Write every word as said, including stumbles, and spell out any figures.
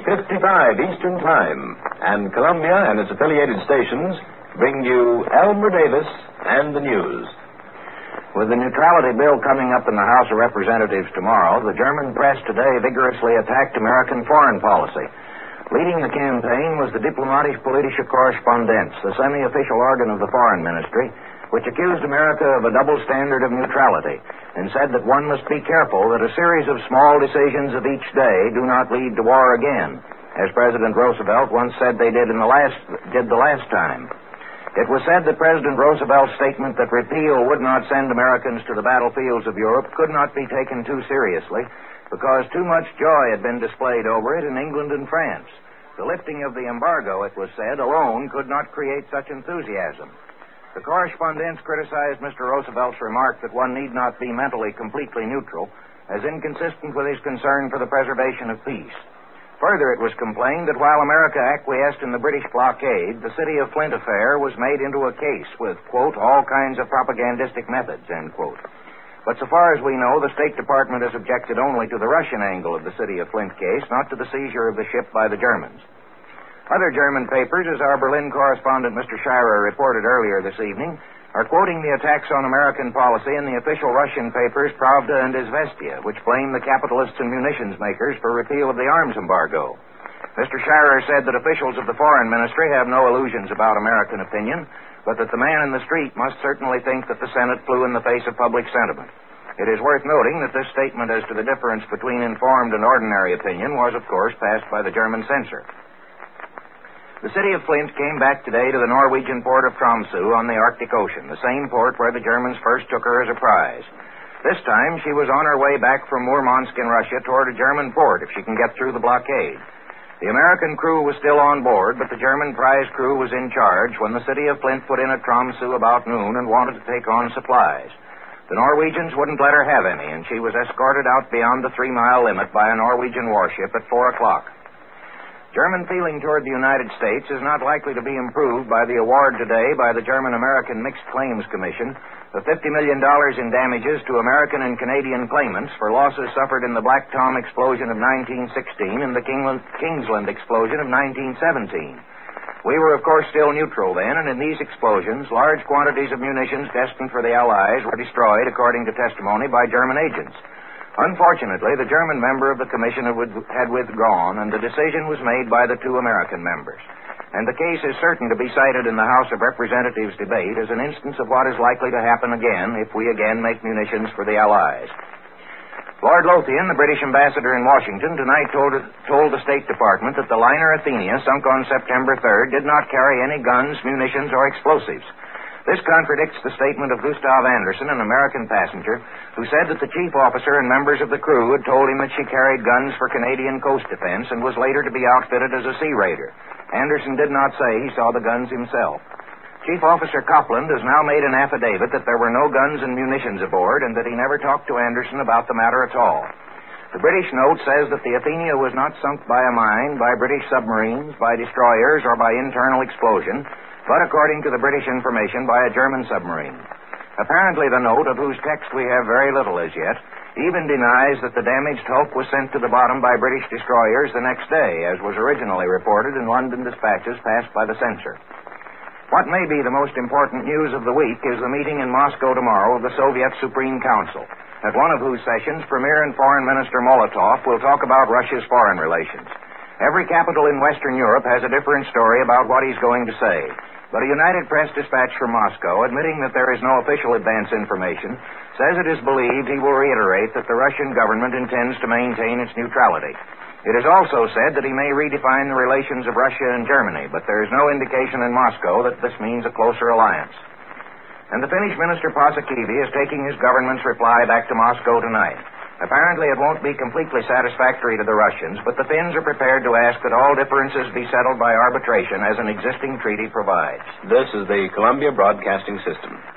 fifty-five Eastern Time, and Columbia and its affiliated stations bring you Elmer Davis and the news. With the neutrality bill coming up in the House of Representatives tomorrow, the German press today vigorously attacked American foreign policy. Leading the campaign was the Diplomatische Politische Korrespondenz, the semi-official organ of the Foreign Ministry, which accused America of a double standard of neutrality and said that one must be careful that a series of small decisions of each day do not lead to war again, as President Roosevelt once said they did in the last did the last time. It was said that President Roosevelt's statement that repeal would not send Americans to the battlefields of Europe could not be taken too seriously because too much joy had been displayed over it in England and France. The lifting of the embargo, it was said, alone could not create such enthusiasm. The correspondents criticized Mister Roosevelt's remark that one need not be mentally completely neutral as inconsistent with his concern for the preservation of peace. Further, it was complained that while America acquiesced in the British blockade, the City of Flint affair was made into a case with, quote, all kinds of propagandistic methods, end quote. But so far as we know, the State Department has objected only to the Russian angle of the City of Flint case, not to the seizure of the ship by the Germans. Other German papers, as our Berlin correspondent Mister Schreier reported earlier this evening, are quoting the attacks on American policy in the official Russian papers Pravda and Izvestia, which blame the capitalists and munitions makers for repeal of the arms embargo. Mister Schreier said that officials of the Foreign Ministry have no illusions about American opinion, but that the man in the street must certainly think that the Senate flew in the face of public sentiment. It is worth noting that this statement as to the difference between informed and ordinary opinion was, of course, passed by the German censor. The City of Flint came back today to the Norwegian port of Tromsø on the Arctic Ocean, the same port where the Germans first took her as a prize. This time, she was on her way back from Murmansk in Russia toward a German port if she can get through the blockade. The American crew was still on board, but the German prize crew was in charge when the City of Flint put in at Tromsø about noon and wanted to take on supplies. The Norwegians wouldn't let her have any, and she was escorted out beyond the three-mile limit by a Norwegian warship at four o'clock. German feeling toward the United States is not likely to be improved by the award today by the German-American Mixed Claims Commission of fifty million dollars in damages to American and Canadian claimants for losses suffered in the Black Tom explosion of nineteen sixteen and the Kingland, Kingsland explosion of nineteen seventeen. We were, of course, still neutral then, and in these explosions, large quantities of munitions destined for the Allies were destroyed, according to testimony, by German agents. Unfortunately, the German member of the commission had withdrawn, and the decision was made by the two American members. And the case is certain to be cited in the House of Representatives debate as an instance of what is likely to happen again if we again make munitions for the Allies. Lord Lothian, the British ambassador in Washington, tonight told, told the State Department that the liner Athenia, sunk on September third, did not carry any guns, munitions, or explosives. This contradicts the statement of Gustav Anderson, an American passenger, who said that the chief officer and members of the crew had told him that she carried guns for Canadian coast defense and was later to be outfitted as a sea raider. Anderson did not say he saw the guns himself. Chief Officer Copland has now made an affidavit that there were no guns and munitions aboard and that he never talked to Anderson about the matter at all. The British note says that the Athenia was not sunk by a mine, by British submarines, by destroyers, or by internal explosion, but according to the British information, by a German submarine. Apparently, the note, of whose text we have very little as yet, even denies that the damaged hulk was sent to the bottom by British destroyers the next day, as was originally reported in London dispatches passed by the censor. What may be the most important news of the week is the meeting in Moscow tomorrow of the Soviet Supreme Council, at one of whose sessions Premier and Foreign Minister Molotov will talk about Russia's foreign relations. Every capital in Western Europe has a different story about what he's going to say. But a United Press dispatch from Moscow, admitting that there is no official advance information, says it is believed he will reiterate that the Russian government intends to maintain its neutrality. It is also said that he may redefine the relations of Russia and Germany, but there is no indication in Moscow that this means a closer alliance. And the Finnish Minister Paasikivi is taking his government's reply back to Moscow tonight. Apparently, it won't be completely satisfactory to the Russians, but the Finns are prepared to ask that all differences be settled by arbitration as an existing treaty provides. This is the Columbia Broadcasting System.